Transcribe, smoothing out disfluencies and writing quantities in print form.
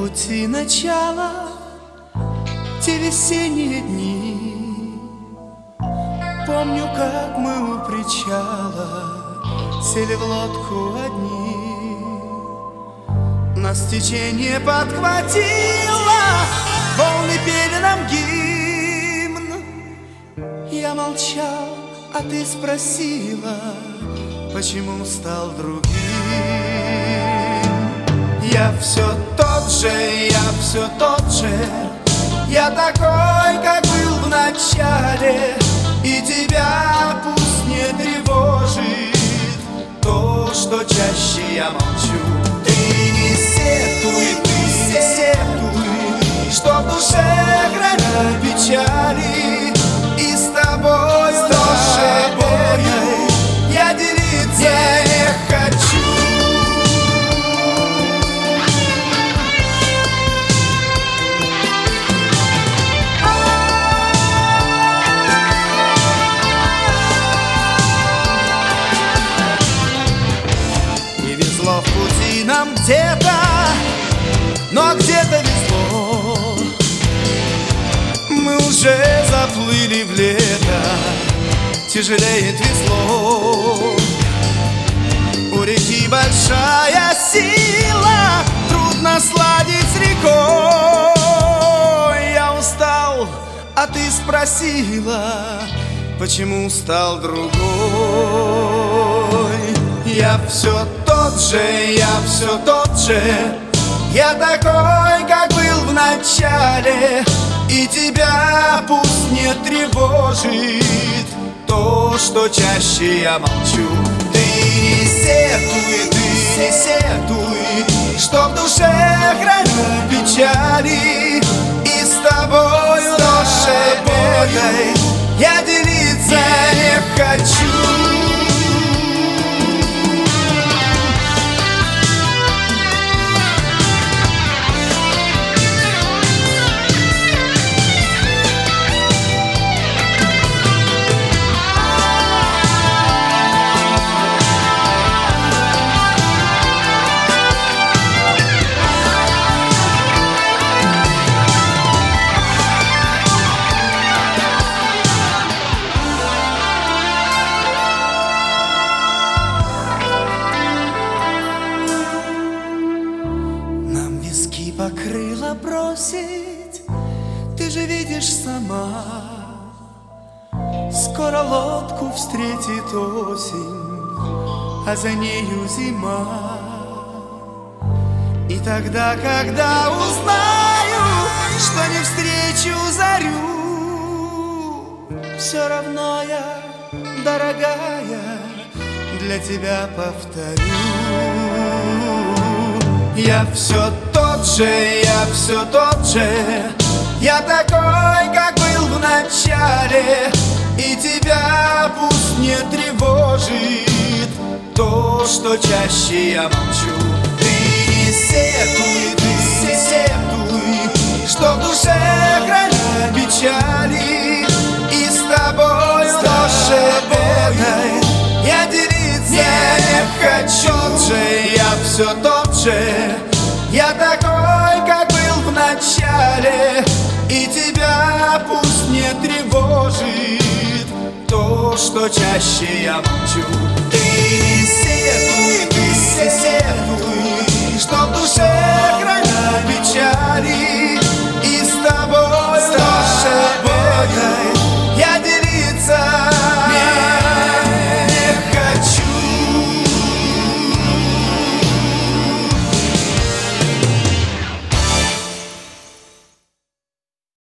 пути начала, те весенние дни. Помню, как мы у причала сели в лодку одни. Нас течение подхватило, волны пели нам гимн. Я молчал, а ты спросила, почему стал другим. Я все тот же, я все тот же, я такой, как был в начале. И тебя пусть не тревожит то, что чаще я молчу. Ты не сетуй, что в душе грозят печали. И с тобою я делиться не хочу. Не везло в пути нам где-то, но где-то везло. Мы уже заплыли в лето, тяжелеет весло. У реки большая сила, трудно сладить с рекой. Я устал, а ты спросила, почему стал другой. Я все тот же, я все тот же, я такой, как был в начале. И тебя пусть не тревожит то, что чаще я молчу. Ты не сетуй, что в душе грозят печали. И с тобою я делиться не хочу. Покрыло бросить, ты же видишь сама. Скоро лодку встретит осень, а за нею зима. И тогда, когда узнаю, что не встречу зарю, все равно я, дорогая, для тебя повторю. Я все тот же, я все тот же, я такой, как был в начале. И тебя пусть не тревожит то, что чаще я молчу. Ты не сетуй, что в душе грозят печали. И с тобою я делиться не хочу. Я все тот же, я такой, как был в начале. И тебя пусть не тревожит то, что чаще я молчу. Ты